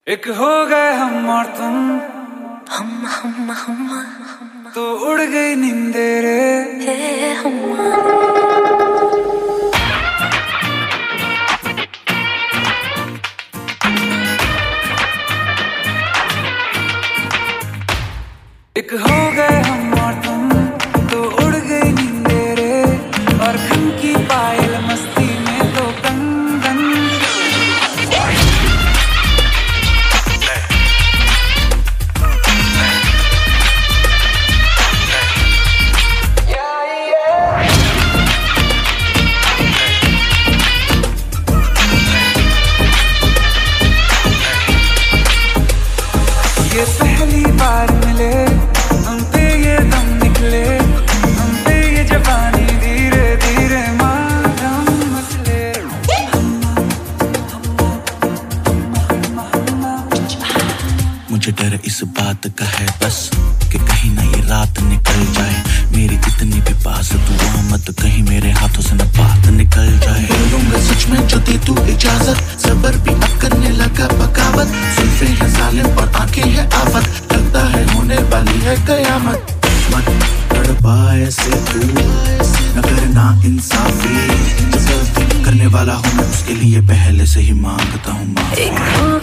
एक हो गए हम और तुम, हम तो उड़ गई नींदे रे। एक हो गए हम और तुम, तो उड़ गई नींदे रे। और घन की पायल मस्ती में तो कंगन। ये पहली बार मिले, हम पे ये दम निकले, हम पे ये जवानी धीरे धीरे मालूम मचले। मुझे डर इस बात का है बस कि कहीं ना ये रात निकल जाए। मेरी इतनी भी पास दुआ मत कहीं मेरे हाथों से न बात निकल जाए। बोलूंगा सच में जो दे तू इजाजत, सबर भी अब करने लगा बगावत। जुल्फे हैं जालिम और आंखें हैं आफत, लगता है होने वाली है कयामत। मत तड़पा ऐसे तू, न करना इंसाफी। जो गलती करने वाला हूँ मैं उसके लिए पहले से ही मांगता हूँ माफी।